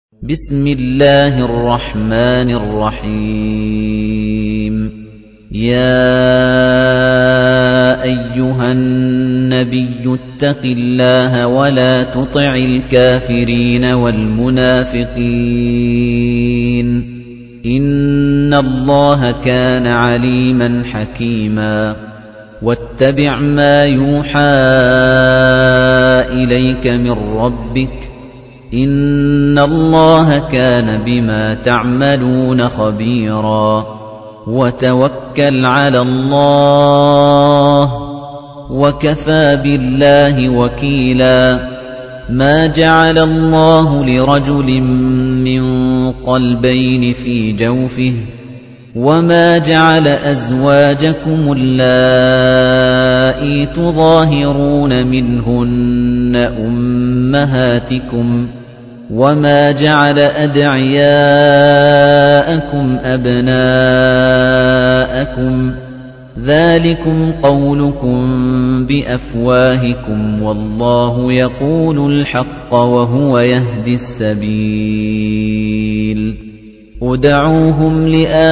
بسم الله الرحمن الرحيم يا أيها النبي اتق الله ولا تطع الكافرين والمنافقين إن الله كان عليما حكيما واتبع ما يوحى إليك من ربك إن الله كان بما تعملون خبيرا وتوكل على الله وكفى بالله وكيلا ما جعل الله لرجل من قلبين في جوفه وما جعل أزواجكم اللائي تظاهرون منهن أمهاتكم وما جعل أدعياءكم أبناءكم ذلكم قولكم بأفواهكم والله يقول الحق وهو يهدي السبيل ادعوهم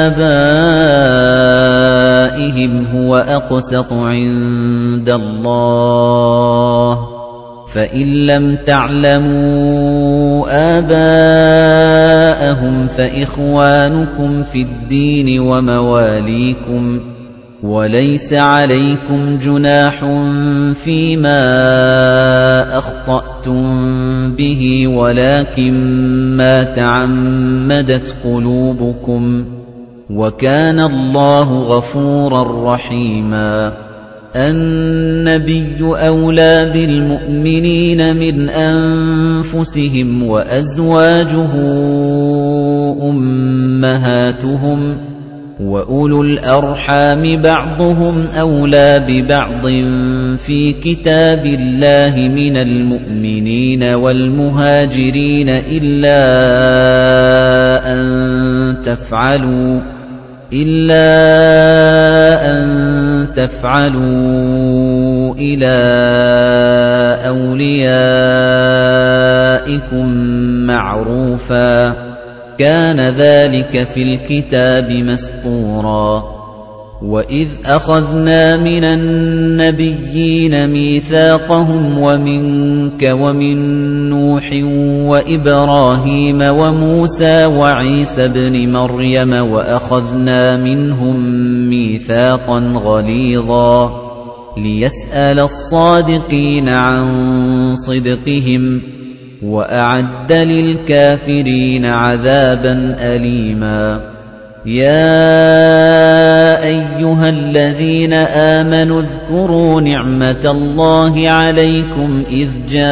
لآبائهم هو أقسط عند الله فإن لم تعلموا آباءهم فإخوانكم في الدين ومواليكم وليس عليكم جناح فيما أخطأتم به ولكن ما تعمدت قلوبكم وكان الله غفورا رحيما النبي أولى بالمؤمنين من أنفسهم وأزواجه أمهاتهم وأولو الأرحام بعضهم أولى ببعض في كتاب الله من المؤمنين والمهاجرين إلا أن تفعلوا إلى أوليائكم معروفا كان ذلك في الكتاب مسطورا وإذ أخذنا من النبيين ميثاقهم ومنك ومن نوح وإبراهيم وموسى وعيسى بن مريم وأخذنا منهم ميثاقا غليظا ليسأل الصادقين عن صدقهم وأعد للكافرين عذابا أليما يا أيها الذين آمنوا اذكروا نعمة الله عليكم إذ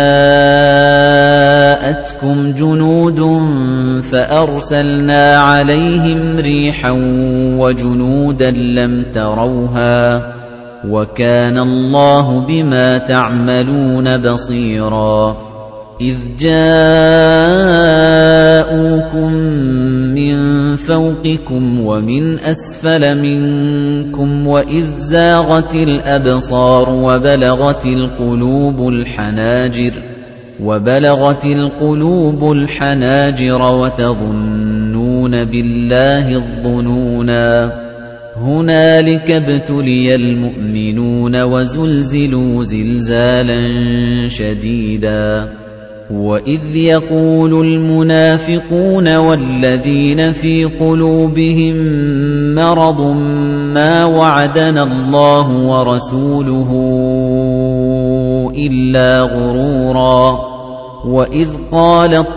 جاءتكم جنود فأرسلنا عليهم ريحا وجنودا لم تروها وكان الله بما تعملون بصيرا إذ جاءوكم من فوقكم ومن أسفل منكم وإذ زاغت الأبصار وبلغت القلوب الحناجر وتظنون بالله الظنونا هنالك ابتلي المؤمنون وزلزلوا زلزالا شديدا وإذ يقول المنافقون والذين في قلوبهم مرض ما وعدنا الله ورسوله إلا غرورا وإذ قالت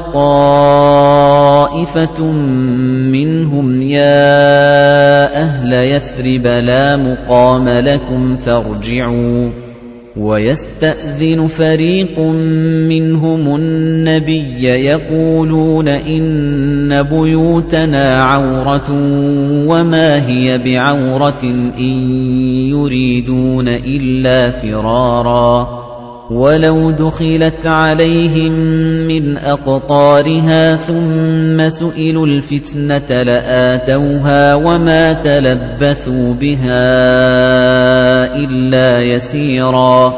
طائفة منهم يا أهل يثرب لا مقام لكم فارجعوا ويستأذن فريق منهم النبي يقولون إن بيوتنا عورة وما هي بعورة إن يريدون إلا فرارا ولو دخلت عليهم من أقطارها ثم سئلوا الفتنة لآتوها وما تلبثوا بها إلا يسيرا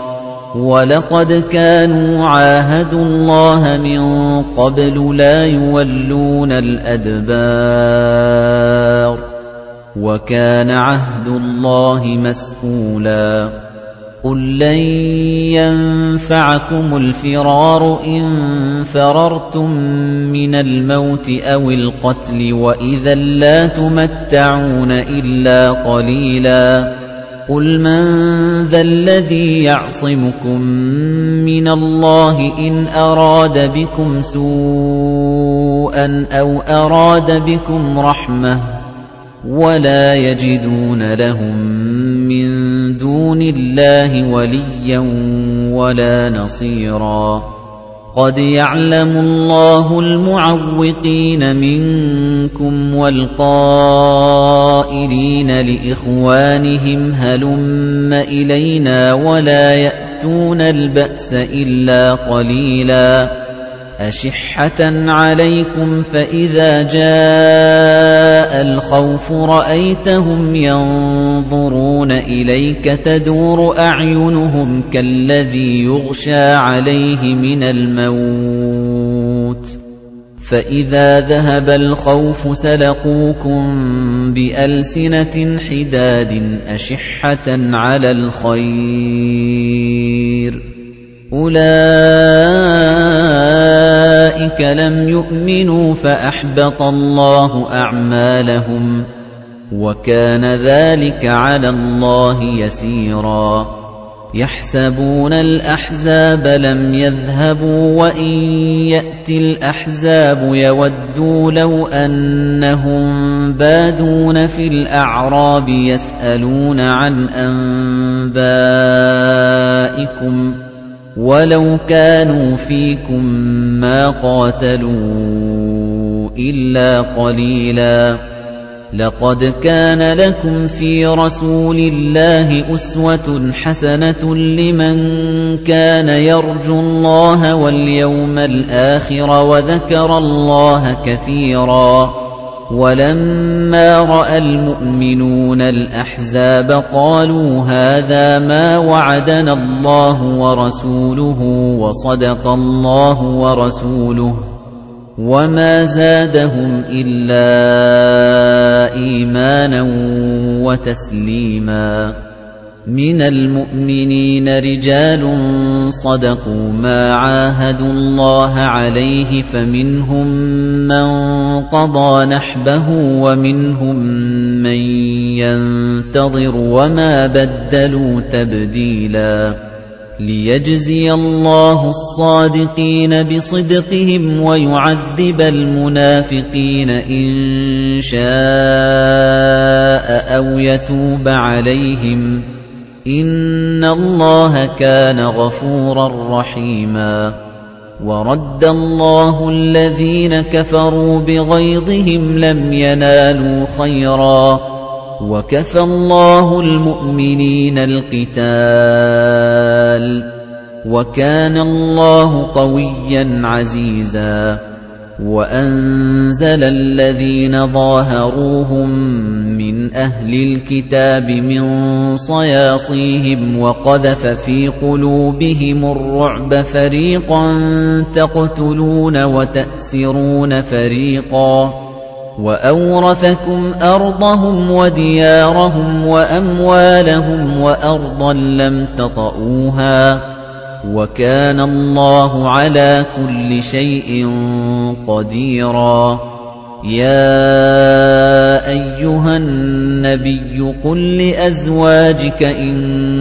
وَلَقَدْ كَانُوا عَاهَدُوا اللَّهَ مِن قَبْلُ لَا يُوَلُّونَ الْأَدْبَارَ وَكَانَ عَهْدُ اللَّهِ مَسْئُولًا قُل لَّن يَنفَعَكُمُ الْفِرَارُ إِن فَرَرْتُم مِّنَ الْمَوْتِ أَوِ الْقَتْلِ وَإِذًا لَّا تُمَتَّعُونَ إِلَّا قَلِيلًا قُلْ مَن ذَا الَّذِي يَعْصِمُكُم مِّنَ اللَّهِ إِنْ أَرَادَ بِكُمْ سُوءًا أَوْ أَرَادَ بِكُمْ رَحْمَةً وَلَا يَجِدُونَ لَهُم مِّن دُونِ اللَّهِ وَلِيًّا وَلَا نَصِيرًا قَدْ يَعْلَمُ اللَّهُ الْمُعَوِّقِينَ مِنكُمْ وَالْقَائِلِينَ لِإِخْوَانِهِمْ هَلُمَّ إِلَيْنَا وَلَا يَأْتُونَ الْبَأْسَ إِلَّا قَلِيلًا أَشِحَّةً عَلَيْكُمْ فَإِذَا جَاءَ الْخَوْفُ رَأَيْتَهُمْ يَنظُرُونَ إِلَيْكَ تَدُورُ أَعْيُنُهُمْ كَالَّذِي يُغْشَىٰ عَلَيْهِ مِنَ الْمَوْتِ فَإِذَا ذَهَبَ الْخَوْفُ سَلَقُوكُم بِأَلْسِنَةٍ حِدَادٍ أَشِحَّةً عَلَى الْخَيْرِ أُولَئِكَ لَمْ يُؤْمِنُوا فَأَحْبَطَ اللَّهُ أَعْمَالَهُمْ وَكَانَ ذَلِكَ عَلَى اللَّهِ يَسِيرًا يَحْسَبُونَ الْأَحْزَابَ لَمْ يَذْهَبُوا وَإِن يَأْتِ الْأَحْزَابُ يَوَدُّوا لَوْ أَنَّهُم بَادُونَ فِي الْأَعْرَابِ يَسْأَلُونَ عَنْ أَنبَائِكُمْ وَلَوْ كَانُوا فِيكُم مَّا قَاتَلُوا إِلَّا قَلِيلًا لَقَدْ كَانَ لَكُمْ فِي رَسُولِ اللَّهِ أُسْوَةٌ حَسَنَةٌ لِّمَن كَانَ يَرْجُو اللَّهَ وَالْيَوْمَ الْآخِرَ وَذَكَرَ اللَّهَ كَثِيرًا وَلَمَّا رَأَى الْمُؤْمِنُونَ الْأَحْزَابَ قَالُوا هَذَا مَا وَعَدَنَا اللَّهُ وَرَسُولُهُ وَصَدَقَ اللَّهُ وَرَسُولُهُ وَمَا زَادَهُمْ إِلَّا إِيمَانًا وَتَسْلِيمًا مِنَ الْمُؤْمِنِينَ رِجَالٌ صَدَقُوا مَا عَاهَدُوا اللَّهَ عَلَيْهِ فَمِنْهُم مَّن قَضَىٰ نَحْبَهُ وَمِنْهُم مَّن يَنتَظِرُ وَمَا بَدَّلُوا تَبْدِيلًا لِيَجْزِيَ اللَّهُ الصَّادِقِينَ بِصِدْقِهِمْ وَيُعَذِّبَ الْمُنَافِقِينَ إِن شَاءَ أَوْ يَتُوبَ عَلَيْهِمْ إِنَّ اللَّهَ كَانَ غَفُورًا رَّحِيمًا وَرَدَّ اللَّهُ الَّذِينَ كَفَرُوا بِغَيْظِهِمْ لَمْ يَنَالُوا خَيْرًا وَكَفَى اللَّهُ الْمُؤْمِنِينَ الْقِتَالَ وَكَانَ اللَّهُ قَوِيًّا عَزِيزًا وَأَنزَلَ الَّذِينَ ظَاهَرُوهُم مِّنْ أَهْلِ الْكِتَابِ مِنْ صَيَاصِيهِمْ وَقَذَفَ فِي قُلُوبِهِمُ الرُّعْبَ فَرِيقًا تَقْتُلُونَ وَتَأْسِرُونَ فَرِيقًا وَأَوْرَثَكُمْ أَرْضَهُمْ وَدِيَارَهُمْ وَأَمْوَالَهُمْ وَأَرْضًا لَّمْ تَطَئُوهَا وَكَانَ اللَّهُ عَلَى كُلِّ شَيْءٍ قَدِيرًا يَا أَيُّهَا النَّبِيُّ قُل لِّأَزْوَاجِكَ إِن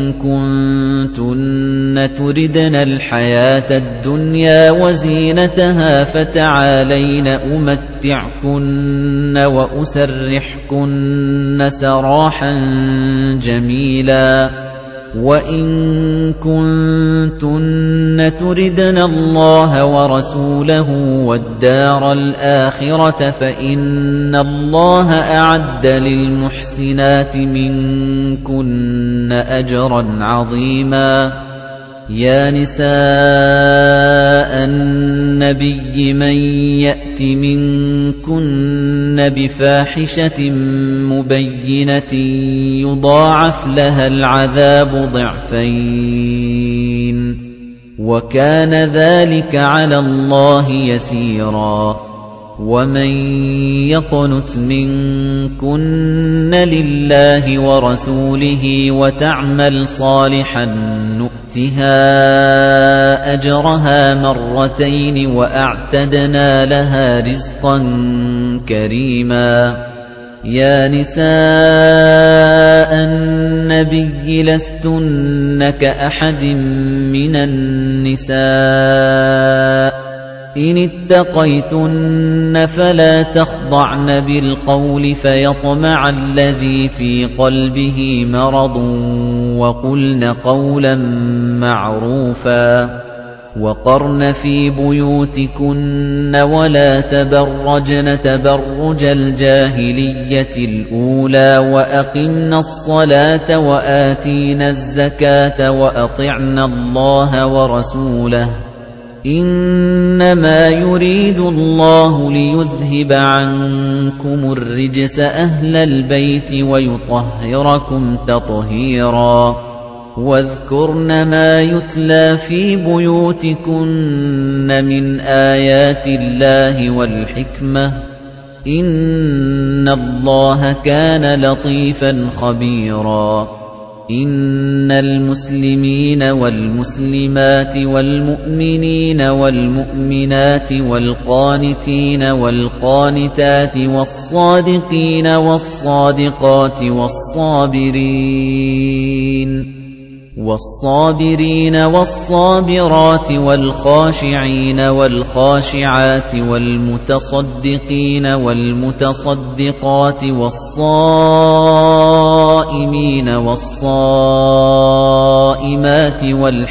كُنتُنَّ تُرِدْنَ الْحَيَاةَ الدُّنْيَا وَزِينَتَهَا فَتَعَالَيْنَ أُمَتِّعْكُنَّ وَأُسَرِّحْكُنَّ سَرَاحًا جَمِيلًا وَإِن كُنتُنَّ تُرِدْنَ اللَّهَ وَرَسُولَهُ وَالدَّارَ الْآخِرَةَ فَإِنَّ اللَّهَ أَعَدَّ لِلْمُحْسِنَاتِ مِنكُنَّ أَجْرًا عَظِيمًا يا نساء النبي من يأت منكن بفاحشة مبينة يضاعف لها العذاب ضعفين وكان ذلك على الله يسيرا ومن يقنت منكن لله ورسوله وتعمل صالحا نؤتها أجرها مرتين وأعتدنا لها رزقا كريما يا نساء النبي لستن كأحد من النساء إن اتقيتن فلا تخضعن بالقول فيطمع الذي في قلبه مرض وقلن قولا معروفا وقرن في بيوتكن ولا تبرجن تبرج الجاهلية الأولى وأقمن الصلاة وآتين الزكاة وأطعن الله ورسوله إنما يريد الله ليذهب عنكم الرجس أهل البيت ويطهركم تطهيرا واذكرن ما يتلى في بيوتكن من آيات الله والحكمة إن الله كان لطيفا خبيرا إن المسلمين والمسلمات والمؤمنين والمؤمنات والقانتين والقانتات والصادقين والصادقات والصابرين والصابرات والخاشعين والخاشعات والمتصدقين والمتصدقات والصائمين والصائمات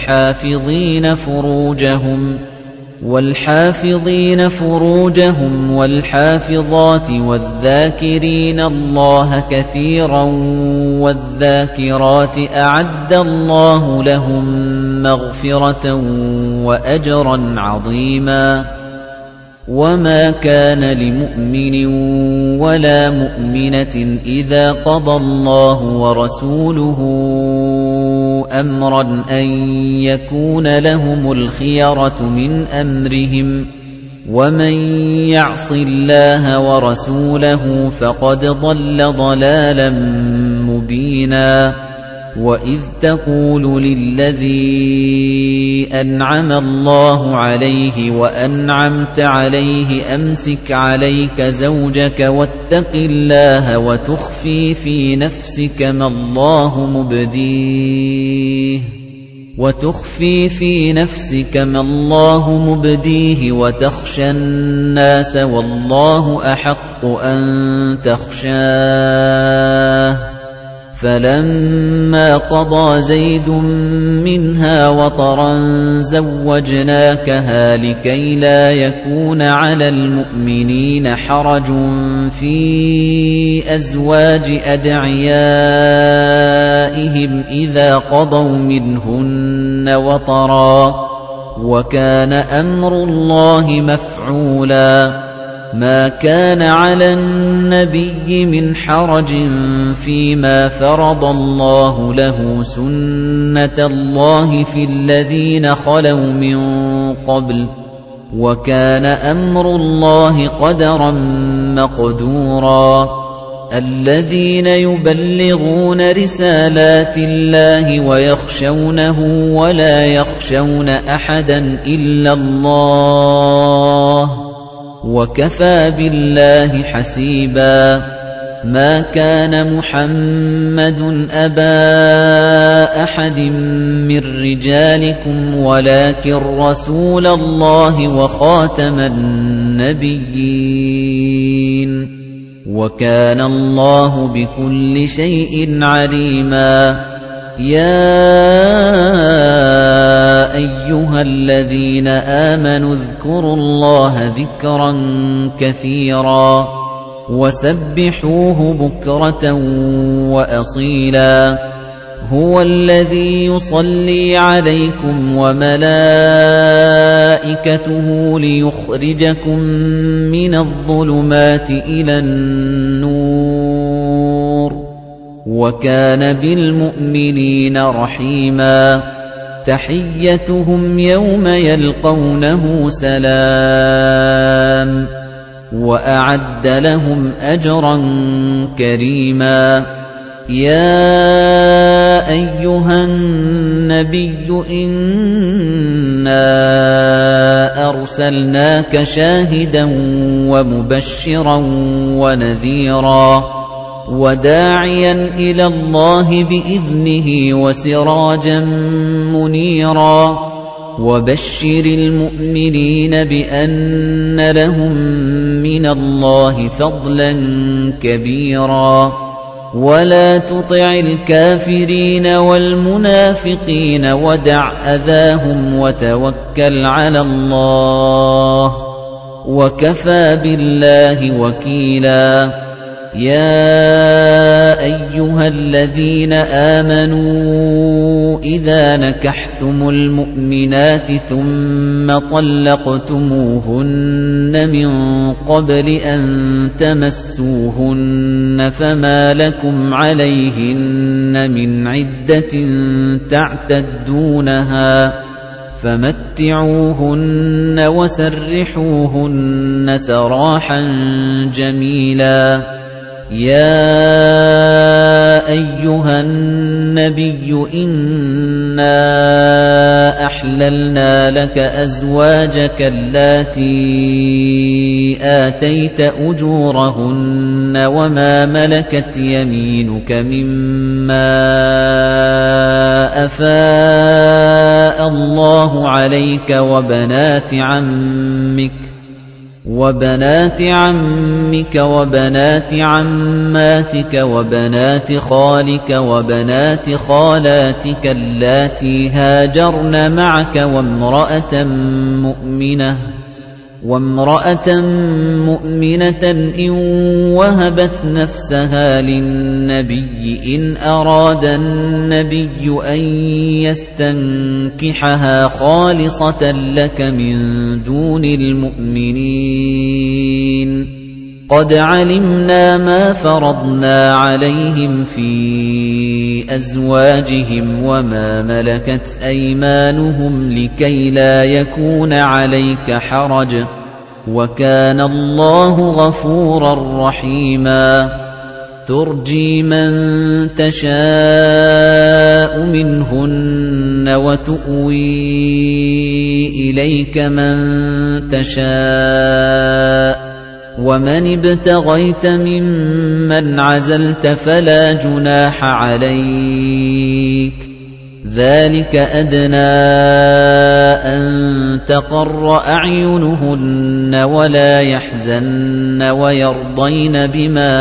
والحافظين فروجهم والحافظات والذاكرين الله كثيرا والذاكرات أعد الله لهم مغفرة وأجرا عظيما وما كان لمؤمن ولا مؤمنة إذا قضى الله ورسوله أمرا أن يكون لهم الخيرة من أمرهم ومن يعص الله ورسوله فقد ضل ضلالا مبينا وإذ تقول للذي أنعم الله عليه وأنعمت عليه أمسك عليك زوجك واتق الله وتخفي في نفسك ما الله مبديه وتخشى الناس والله أحق أن تخشاه فلما قضى زيد منها وطرا زوجناكها لكي لا يكون على المؤمنين حرج في أزواج أدعيائهم إذا قضوا منهن وطرا وكان أمر الله مفعولا ما كان على النبي من حرج فيما فرض الله له سنة الله في الذين خلوا من قبل وكان أمر الله قدرا مقدورا الذين يبلغون رسالات الله ويخشونه ولا يخشون أحدا إلا الله وكفى بالله حسيبا ما كان محمد أبا أحد من رجالكم ولكن رسول الله وخاتم النبيين وكان الله بكل شيء عليما يا أيها الذين آمنوا اذكروا الله ذكرا كثيرا وسبحوه بكرة وأصيلا هُوَ الَّذِي يُصَلِّي عَلَيْكُمْ وَمَلَائِكَتُهُ لِيُخْرِجَكُم مِّنَ الظُّلُمَاتِ إِلَى النُّورِ ۚ وَكَانَ بِالْمُؤْمِنِينَ رَحِيمًا تَحِيَّتُهُمْ يَوْمَ يَلْقَوْنَهُ سَلَامٌ وَأَعَدَّ لَهُمْ أَجْرًا كَرِيمًا يَا أَيُّهَا النَّبِيُّ إِنَّا أَرْسَلْنَاكَ شَاهِدًا وَمُبَشِّرًا وَنَذِيرًا وَدَاعِيًا إِلَى اللَّهِ بِإِذْنِهِ وَسِرَاجًا مُنِيرًا وَبَشِّرِ الْمُؤْمِنِينَ بِأَنَّ لَهُم مِّنَ اللَّهِ فَضْلًا كَبِيرًا وَلَا تُطِعِ الْكَافِرِينَ وَالْمُنَافِقِينَ وَدَعْ أَذَاهُمْ وَتَوَكَّلْ عَلَى اللَّهِ وَكَفَى بِاللَّهِ وَكِيلًا يَا أَيُّهَا الَّذِينَ آمَنُوا إِذَا نَكَحْتُمُ الْمُؤْمِنَاتِ ثُمَّ طَلَّقْتُمُوهُنَّ مِن قَبْلِ أَن تَمَسُّوهُنَّ فَمَا لَكُمْ عَلَيْهِنَّ مِنْ عِدَّةٍ تَعْتَدُّونَهَا فَمَتِّعُوهُنَّ وَسَرِّحُوهُنَّ سَرَاحًا جَمِيلًا يَا أَيُّهَا النَّبِيُّ إِنَّا أَحْلَلْنَا لَكَ أَزْوَاجَكَ اللَّاتِي آتَيْتَ أُجُورَهُنَّ وَمَا مَلَكَتْ يَمِينُكَ مِمَّا أَفَاءَ اللَّهُ عَلَيْكَ وَبَنَاتِ عَمِّكَ وَبَنَاتِ عَمَّاتِكَ وَبَنَاتِ خَالِكَ وَبَنَاتِ خَالَاتِكَ اللَّاتِي هَاجَرْنَ مَعَكَ وَامْرَأَةً مُّؤْمِنَةً إِن وَهَبَتْ نَفْسَهَا لِلنَّبِيِّ إِنْ أَرَادَ النَّبِيُّ أَن يَسْتَنكِحَهَا خَالِصَةً لَّكَ مِن دُونِ الْمُؤْمِنِينَ قَدْ عَلِمْنَا مَا فَرَضْنَا عَلَيْهِمْ فِي أَزْوَاجِهِمْ وَمَا مَلَكَتْ أَيْمَانُهُمْ لِكَيْ لَا يَكُونَ عَلَيْكَ حَرَجٌ ۗ وَكَانَ اللَّهُ غَفُورًا رَّحِيمًا تُرْجِي مَن تَشَاءُ مِنْهُنَّ وَتُؤْوِي إِلَيْكَ مَن تَشَاءُ وَمَنِ ابْتَغَيْتَ مِمَّنْ عَزَلْتَ فَلَا جُنَاحَ عَلَيْكَ ذَلِكَ أَدْنَىٰ أَن تَقَرَّ أَعْيُنُهُنَّ وَلَا يَحْزَنَّ وَيَرْضَيْنَ بِمَا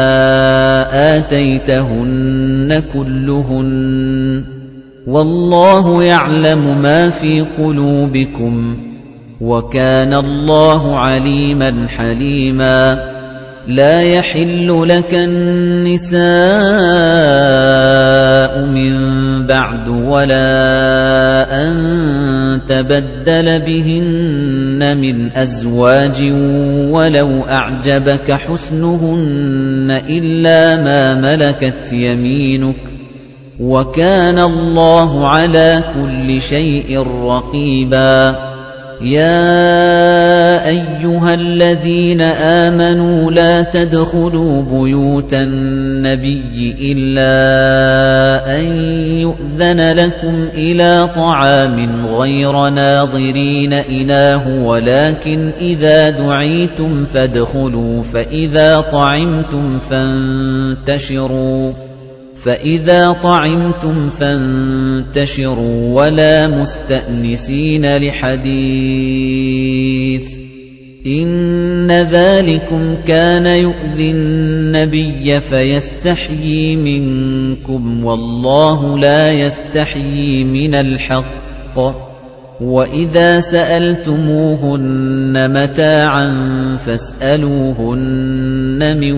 آتَيْتَهُنَّ كُلُّهُنَّ وَاللَّهُ يَعْلَمُ مَا فِي قُلُوبِكُمْ وَكَانَ اللَّهُ عَلِيمًا حَلِيمًا لَا يَحِلُّ لَكَ النِّسَاءُ مِن بَعْدُ وَلَا أَن تَبَدَّلَ بِهِنَّ مِنْ أَزْوَاجٍ وَلَوْ أَعْجَبَكَ حُسْنُهُنَّ إِلَّا مَا مَلَكَتْ يَمِينُكَ وَكَانَ اللَّهُ عَلَى كُلِّ شَيْءٍ رَّقِيبًا يَا أَيُّهَا الَّذِينَ آمَنُوا لَا تَدْخُلُوا بُيُوتَ النَّبِيِّ إِلَّا أَن يُؤْذَنَ لَكُمْ إِلَىٰ طَعَامٍ غَيْرَ نَاظِرِينَ إِنَاهُ وَلَٰكِنْ إِذَا دُعِيتُمْ فَادْخُلُوا فَإِذَا طَعِمْتُمْ فَانتَشِرُوا وَلَا مُسْتَأْنِسِينَ لِحَدِيثٍ إِنَّ ذَلِكُمْ كَانَ يُؤْذِي النَّبِيَّ فَيَسْتَحْيِي مِنكُمْ وَاللَّهُ لَا يَسْتَحْيِي مِنَ الْحَقِّ وَإِذَا سَأَلْتُمُوهُنَّ مَتَاعًا فَاسْأَلُوهُنَّ مِنْ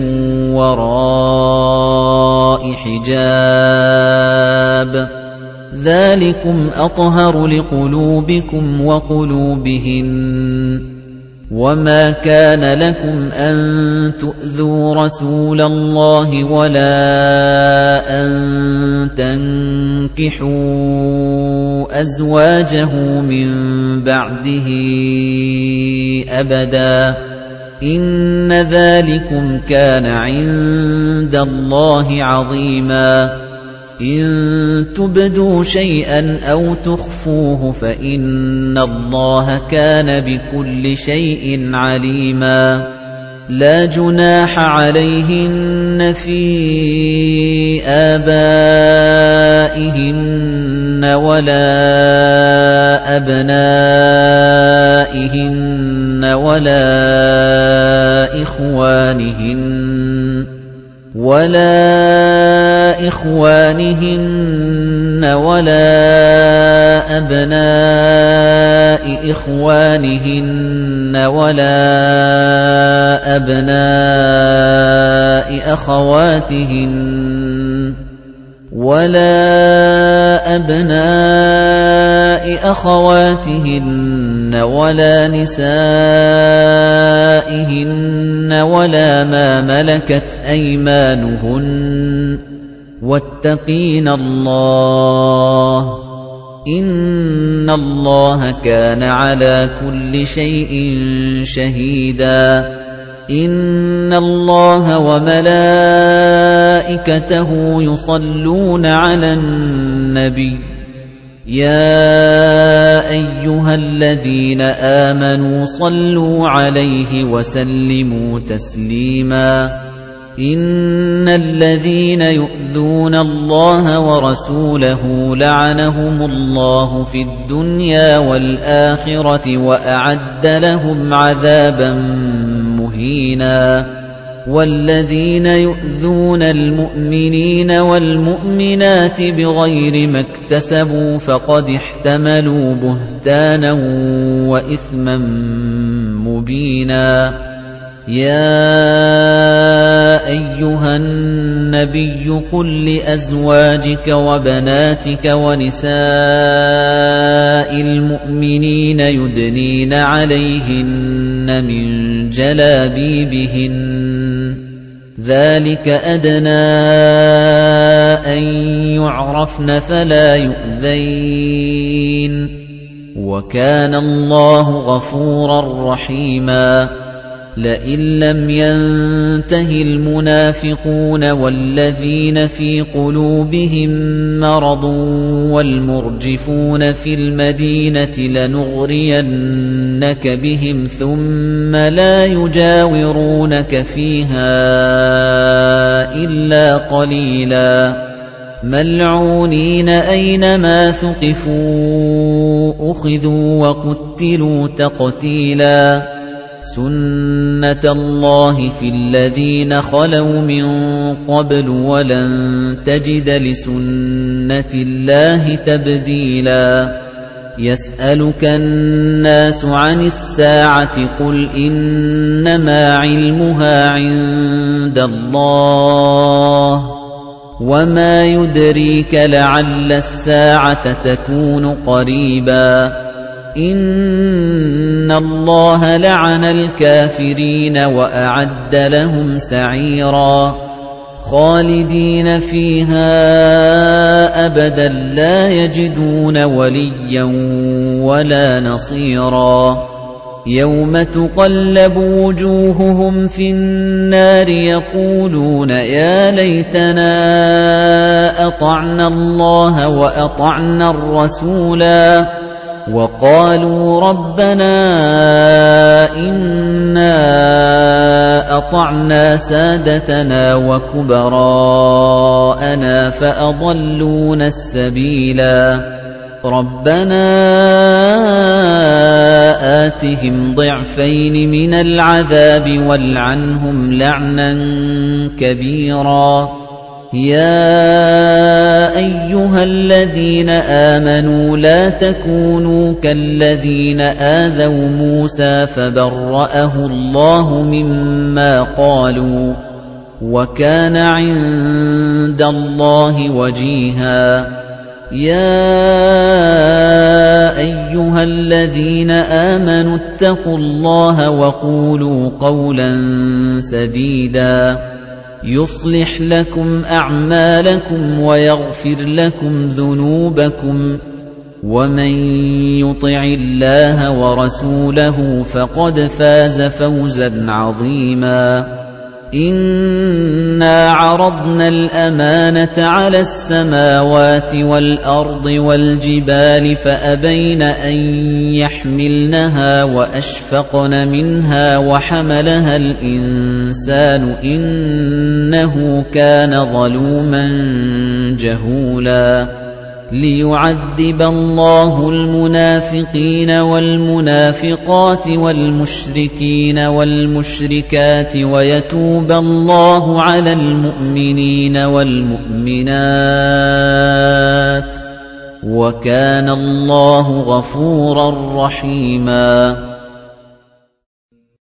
وَرَاءِ حِجَابٍ ذَلِكُمْ أَطْهَرُ لِقُلُوبِكُمْ وَقُلُوبِهِنَّ وَمَا كَانَ لَكُمْ أَن تُؤْذُوا رَسُولَ اللَّهِ وَلَا أَن تَنكِحُوا أَزْوَاجَهُ مِن بَعْدِهِ أَبَدًا إِنَّ ذَلِكُمْ كَانَ عِندَ اللَّهِ عَظِيمًا إِن تُبْدُوا شَيْئًا أَوْ تُخْفُوهُ فَإِنَّ اللَّهَ كَانَ بِكُلِّ شَيْءٍ عَلِيمًا لَا جُنَاحَ عَلَيْهِنَّ فِي آبَائِهِنَّ وَلَا أَبْنَائِهِنَّ وَلَا إِخْوَانِهِنَّ وَلَا أَبْنَاءِ إِخْوَانِهِنَّ وَلَا أَبْنَاءِ أَخَوَاتِهِنَّ وَلَا نِسَائِهِنَّ وَلَا مَا مَلَكَتْ أَيْمَانُهُنَّ وَاتَّقِينَ اللَّهَ إِنَّ اللَّهَ كَانَ عَلَى كُلِّ شَيْءٍ شَهِيدًا إِنَّ اللَّهَ وَمَلَائِكَتَهُ يُصَلُّونَ عَلَى النَّبِيِّ يَا أَيُّهَا الَّذِينَ آمَنُوا صَلُّوا عَلَيْهِ وَسَلِّمُوا تَسْلِيمًا إِنَّ الَّذِينَ يُؤْذُونَ اللَّهَ وَرَسُولَهُ لَعَنَهُمُ اللَّهُ فِي الدُّنْيَا وَالْآخِرَةِ وَأَعَدَّ لَهُمْ عَذَابًا مُهِينًا وَالَّذِينَ يُؤْذُونَ الْمُؤْمِنِينَ وَالْمُؤْمِنَاتِ بِغَيْرِ مَا اكْتَسَبُوا فَقَدِ احْتَمَلُوا بُهْتَانًا وَإِثْمًا مُبِينًا يَا أَيُّهَا النَّبِيُّ قُل لِّأَزْوَاجِكَ وَبَنَاتِكَ وَنِسَاءِ الْمُؤْمِنِينَ يُدْنِينَ عَلَيْهِنَّ مِن جَلَابِيبِهِنَّ ذَلِكَ أَدْنَىٰ أَن يُعْرَفْنَ فَلَا يُؤْذَيْنَ وَكَانَ اللَّهُ غَفُورًا رَّحِيمًا لَئِن لَّمْ يَنتَهِ الْمُنَافِقُونَ وَالَّذِينَ فِي قُلُوبِهِم مَّرَضٌ وَالْمُرْجِفُونَ فِي الْمَدِينَةِ لَنُغْرِيَنَّكَ بِهِمْ ثُمَّ لَا يُجَاوِرُونَكَ فِيهَا إِلَّا قَلِيلًا مَّلْعُونِينَ أَيْنَمَا ثُقِفُوا أُخِذُوا وَقُتِّلُوا تَقْتِيلًا سُنَّةَ اللَّهِ فِي الَّذِينَ خَلَوْا مِن قَبْلُ وَلَن تَجِدَ لِسُنَّةِ اللَّهِ تَبْدِيلًا يَسْأَلُكَ النَّاسُ عَنِ السَّاعَةِ قُلْ إِنَّمَا عِلْمُهَا عِندَ اللَّهِ وَمَا يُدْرِيكَ لَعَلَّ السَّاعَةَ تَكُونُ قَرِيبًا إِنَّ اللَّهَ لَعَنَ الْكَافِرِينَ وَأَعَدَّ لَهُمْ سَعِيرًا خَالِدِينَ فِيهَا أَبَدًا لَّا يَجِدُونَ وَلِيًّا وَلَا نَصِيرًا يَوْمَ تُقَلَّبُ وُجُوهُهُمْ فِي النَّارِ يَقُولُونَ يَا لَيْتَنَا أَطَعْنَا اللَّهَ وَأَطَعْنَا الرَّسُولَا وَقَالُوا رَبَّنَا إِنَّا أَطَعْنَا سَادَتَنَا وَكُبَرَاءَنَا فَأَضَلُّونَا السَّبِيلَا رَبَّنَا آتِهِمْ ضِعْفَيْنِ مِنَ الْعَذَابِ وَالْعَنْهُمْ لَعْنًا كَبِيرًا يَا أَيُّهَا الَّذِينَ آمَنُوا لَا تَكُونُوا كَالَّذِينَ آذَوْا مُوسَىٰ فَبَرَّأَهُ اللَّهُ مِمَّا قَالُوا وَكَانَ عِندَ اللَّهِ وَجِيهًا يَا أَيُّهَا الَّذِينَ آمَنُوا اتَّقُوا اللَّهَ وَقُولُوا قَوْلًا سَدِيدًا يُصْلِحْ لَكُمْ أَعْمَالَكُمْ وَيَغْفِرْ لَكُمْ ذُنُوبَكُمْ وَمَن يُطِعِ اللَّهَ وَرَسُولَهُ فَقَدْ فَازَ فَوْزًا عَظِيمًا إِنَّا عَرَضْنَا الْأَمَانَةَ عَلَى السَّمَاوَاتِ وَالْأَرْضِ وَالْجِبَالِ فَأَبَيْنَ أَن يَحْمِلْنَهَا وَأَشْفَقْنَ مِنْهَا وَحَمَلَهَا الْإِنسَانُ إِنَّهُ كَانَ ظَلُومًا جَهُولًا لِيُعَذِّبَ اللَّهُ الْمُنَافِقِينَ وَالْمُنَافِقَاتِ وَالْمُشْرِكِينَ وَالْمُشْرِكَاتِ وَيَتُوبَ اللَّهُ عَلَى الْمُؤْمِنِينَ وَالْمُؤْمِنَاتِ وَكَانَ اللَّهُ غَفُورًا رَّحِيمًا